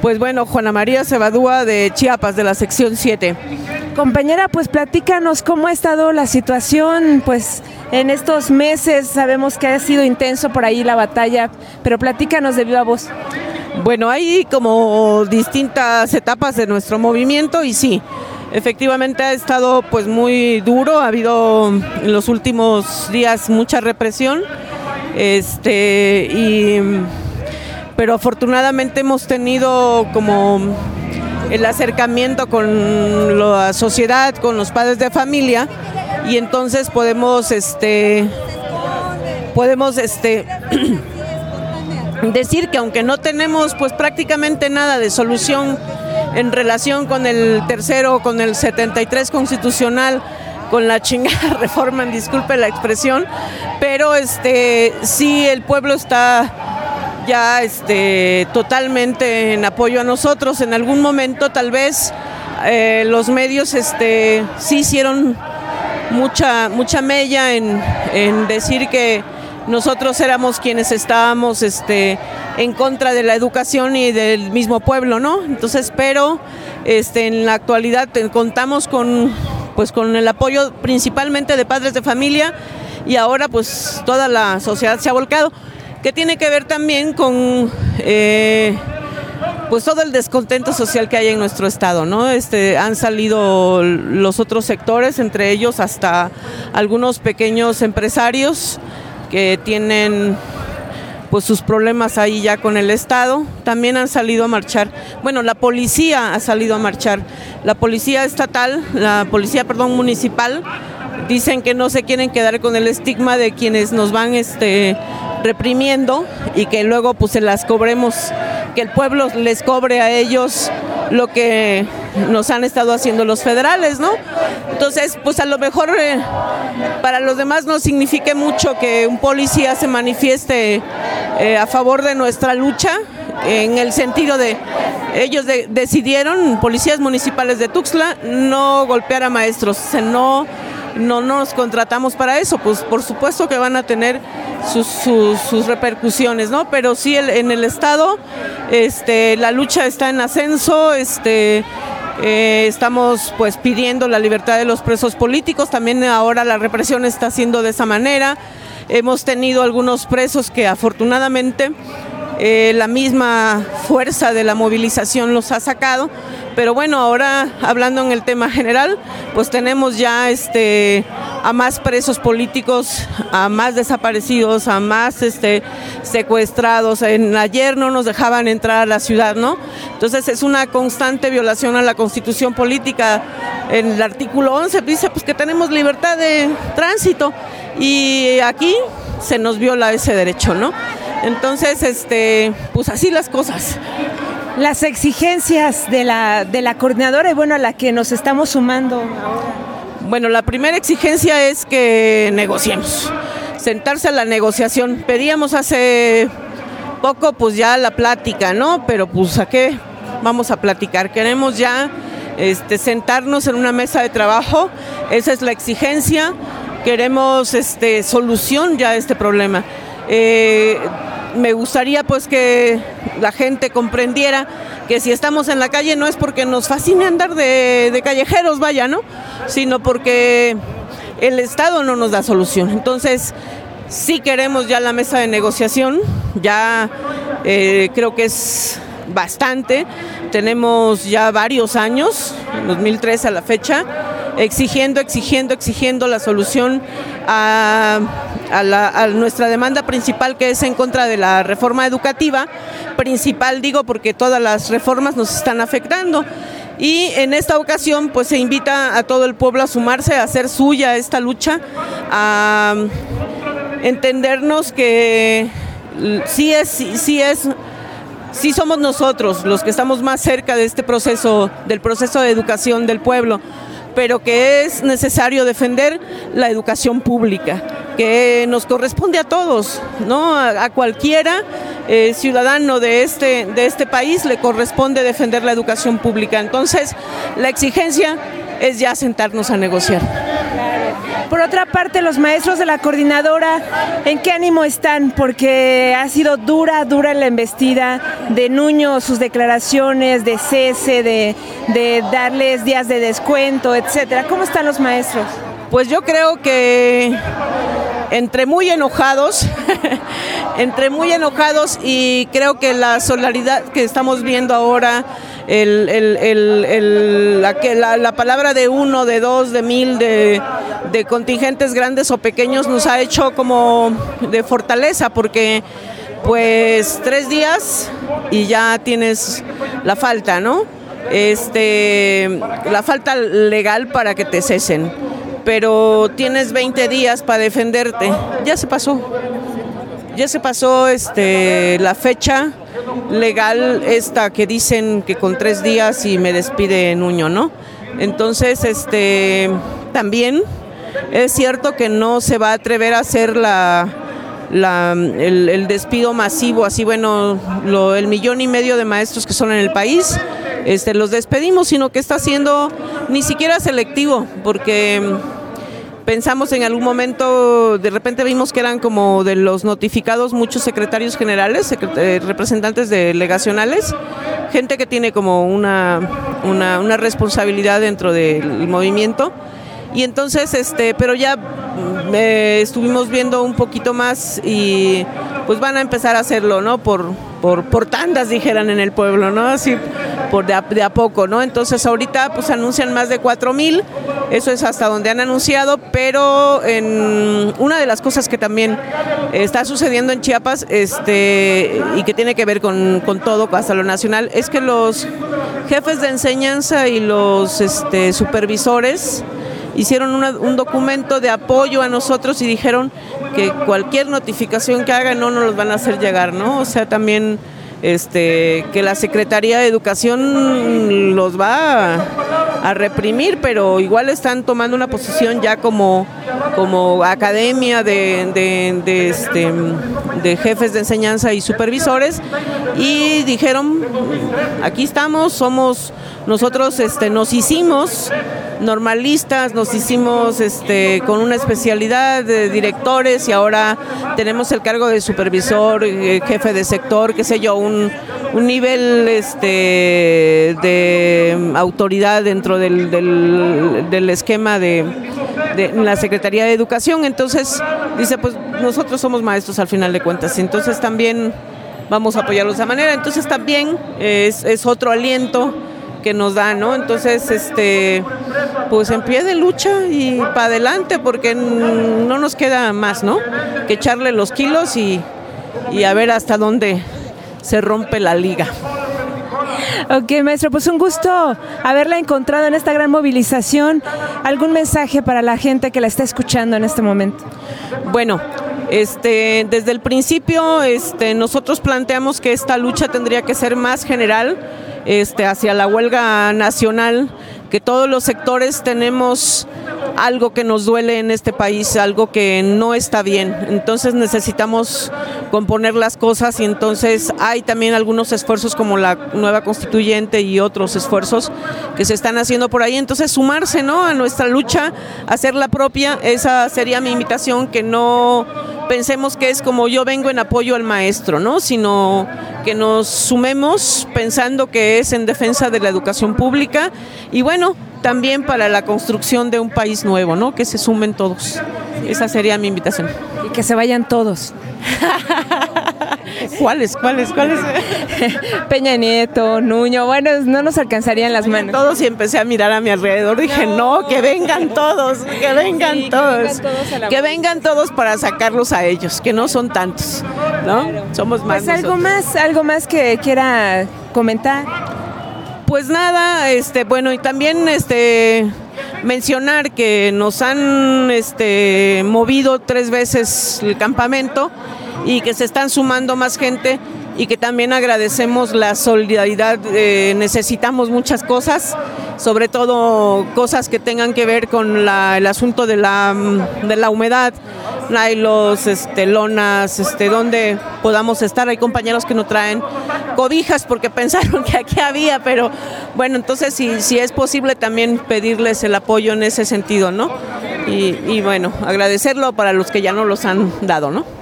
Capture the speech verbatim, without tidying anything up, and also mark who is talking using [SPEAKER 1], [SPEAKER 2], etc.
[SPEAKER 1] Pues bueno, Juana María Cebadúa de Chiapas, de la sección siete.
[SPEAKER 2] Compañera, pues platícanos cómo ha estado la situación, pues en estos meses. Sabemos que ha sido intenso por ahí la batalla, pero platícanos de viva voz.
[SPEAKER 1] Bueno, hay como distintas etapas de nuestro movimiento y sí, efectivamente ha estado pues muy duro, ha habido en los últimos días mucha represión, este y pero afortunadamente hemos tenido como el acercamiento con la sociedad, con los padres de familia, y entonces podemos este podemos este decir que aunque no tenemos pues prácticamente nada de solución en relación con el tercero, con el setenta y tres constitucional, con la chingada reforma, disculpe la expresión, pero este sí el pueblo está ya este totalmente en apoyo a nosotros. En algún momento tal vez eh, los medios este sí hicieron mucha mucha mella en, en decir que nosotros éramos quienes estábamos este en contra de la educación y del mismo pueblo, ¿no? Entonces, pero este en la actualidad eh, contamos con pues con el apoyo principalmente de padres de familia, y ahora pues toda la sociedad se ha volcado, que tiene que ver también con eh, pues todo el descontento social que hay en nuestro estado, ¿no? Este, han salido los otros sectores, entre ellos hasta algunos pequeños empresarios que tienen pues sus problemas ahí ya con el estado. También han salido a marchar, bueno, la policía ha salido a marchar, la policía estatal, la policía, perdón, municipal, dicen que no se quieren quedar con el estigma de quienes nos van este reprimiendo y que luego pues se las cobremos, que el pueblo les cobre a ellos lo que nos han estado haciendo los federales, ¿no? Entonces, pues a lo mejor eh, para los demás no signifique mucho que un policía se manifieste eh, a favor de nuestra lucha, en el sentido de ellos de, decidieron, policías municipales de Tuxtla, no golpear a maestros, o sea, no no nos contratamos para eso, pues por supuesto que van a tener sus, sus, sus repercusiones, ¿no? Pero sí el, en el estado este, la lucha está en ascenso, este, eh, estamos pues pidiendo la libertad de los presos políticos, también ahora la represión está siendo de esa manera. Hemos tenido algunos presos que afortunadamente eh, la misma fuerza de la movilización los ha sacado. Pero bueno, ahora hablando en el tema general, pues tenemos ya este a más presos políticos, a más desaparecidos, a más este secuestrados. En, ayer no nos dejaban entrar a la ciudad, ¿no? Entonces es una constante violación a la Constitución política. En el artículo once dice pues que tenemos libertad de tránsito y aquí se nos viola ese derecho, ¿no? Entonces, este, pues así las cosas.
[SPEAKER 2] Las exigencias de la, de la coordinadora y bueno, a la que nos estamos sumando ahora.
[SPEAKER 1] Bueno, la primera exigencia es que negociemos, sentarse a la negociación. Pedíamos hace poco pues ya la plática, ¿no? Pero pues ¿a qué vamos a platicar? Queremos ya este, sentarnos en una mesa de trabajo, esa es la exigencia. Queremos este, solución ya a este problema. Eh, me gustaría pues que la gente comprendiera que si estamos en la calle no es porque nos fascine andar de, de callejeros, vaya, ¿no? Sino porque el Estado no nos da solución. Entonces, sí queremos ya la mesa de negociación, ya eh, creo que es bastante. Tenemos ya varios años, dos mil tres a la fecha, exigiendo, exigiendo, exigiendo la solución a, a, la, a nuestra demanda principal, que es en contra de la reforma educativa. Principal digo porque todas las reformas nos están afectando. Y en esta ocasión pues se invita a todo el pueblo a sumarse, a hacer suya esta lucha, a entendernos que sí es, sí es, sí somos nosotros los que estamos más cerca de este proceso, del proceso de educación del pueblo, pero que es necesario defender la educación pública, que nos corresponde a todos, ¿no? A, a cualquiera eh, ciudadano de este, de este país le corresponde defender la educación pública. Entonces, la exigencia es ya sentarnos a negociar.
[SPEAKER 2] Por otra parte, los maestros de la coordinadora, ¿en qué ánimo están? Porque ha sido dura, dura la embestida de Nuño, sus declaraciones de cese, de, de darles días de descuento, etcétera. ¿Cómo están los maestros?
[SPEAKER 1] Pues yo creo que entre muy enojados, entre muy enojados y creo que la solidaridad que estamos viendo ahora, el, el, el, el, la, la, la palabra de uno, de dos, de mil, de, de contingentes grandes o pequeños nos ha hecho como de fortaleza, porque pues tres días y ya tienes la falta, ¿no? Este, la falta legal para que te cesen, pero tienes veinte días para defenderte. Ya se pasó, ya se pasó este, la fecha legal esta que dicen que con tres días y me despide Nuño, ¿no? Entonces, este, también es cierto que no se va a atrever a hacer la, la, el, el despido masivo, así bueno, lo, el millón y medio de maestros que son en el país, este, los despedimos, sino que está siendo ni siquiera selectivo, porque pensamos en algún momento, de repente vimos que eran como de los notificados muchos secretarios generales, secret- eh, representantes delegacionales, gente que tiene como una, una, una responsabilidad dentro del movimiento. Y entonces, este, pero ya eh, estuvimos viendo un poquito más y pues van a empezar a hacerlo, ¿no? Por, por, por tandas, dijeran en el pueblo, ¿no? Así, por de a, de a poco, ¿no? Entonces ahorita pues anuncian más de cuatro mil, eso es hasta donde han anunciado, pero en una de las cosas que también está sucediendo en Chiapas, este, y que tiene que ver con, con todo, hasta lo nacional, es que los jefes de enseñanza y los este, supervisores hicieron una, un documento de apoyo a nosotros y dijeron que cualquier notificación que hagan no nos los van a hacer llegar, ¿no? O sea, también este, que la Secretaría de Educación los va a, a reprimir, pero igual están tomando una posición ya como, como academia de, de, de, este, de jefes de enseñanza y supervisores, y dijeron, aquí estamos, somos nosotros, este, nos hicimos normalistas, nos hicimos este, con una especialidad de directores y ahora tenemos el cargo de supervisor, eh, jefe de sector, qué sé yo, un, un nivel este, de autoridad dentro del, del, del esquema de, de la Secretaría de Educación. Entonces dice, pues nosotros somos maestros al final de cuentas, entonces también vamos a apoyarlos de esa manera. Entonces también es, es otro aliento que nos da, ¿no? Entonces, este, pues en pie de lucha y para adelante, porque no nos queda más, ¿no? Que echarle los kilos y, y a ver hasta dónde se rompe la liga.
[SPEAKER 2] Ok, maestro, pues un gusto haberla encontrado en esta gran movilización. ¿Algún mensaje para la gente que la está escuchando en este momento?
[SPEAKER 1] Bueno, este, desde el principio este, nosotros planteamos que esta lucha tendría que ser más general, Este, hacia la huelga nacional, que todos los sectores tenemos algo que nos duele en este país, algo que no está bien, entonces necesitamos componer las cosas y entonces hay también algunos esfuerzos como la nueva constituyente y otros esfuerzos que se están haciendo por ahí, entonces sumarse, ¿no?, a nuestra lucha, hacerla propia, esa sería mi invitación, que no pensemos que es como yo vengo en apoyo al maestro, ¿no?, sino que nos sumemos pensando que es en defensa de la educación pública y bueno, también para la construcción de un país nuevo, ¿no?, que se sumen todos. Esa sería mi invitación.
[SPEAKER 2] Y que se vayan todos.
[SPEAKER 1] ¿Cuáles? ¿Cuáles? ¿Cuáles?
[SPEAKER 2] Peña Nieto, Nuño, bueno, no nos alcanzarían las manos.
[SPEAKER 1] Todos, y empecé a mirar a mi alrededor, dije, no, no que vengan todos, que vengan sí, todos, que vengan todos, que vengan todos para sacarlos a ellos, que no son tantos, ¿no? Claro. Somos más.
[SPEAKER 2] Pues algo más, algo más que quiera comentar.
[SPEAKER 1] Pues nada, este, bueno, y también este mencionar que nos han este movido tres veces el campamento y que se están sumando más gente y que también agradecemos la solidaridad, eh, necesitamos muchas cosas, sobre todo cosas que tengan que ver con la, el asunto de la, de la humedad, hay los este, lonas, este, donde podamos estar, hay compañeros que no traen cobijas porque pensaron que aquí había, pero bueno, entonces si, si es posible también pedirles el apoyo en ese sentido, ¿no? y, y bueno, agradecerlo para los que ya no los han dado, ¿no?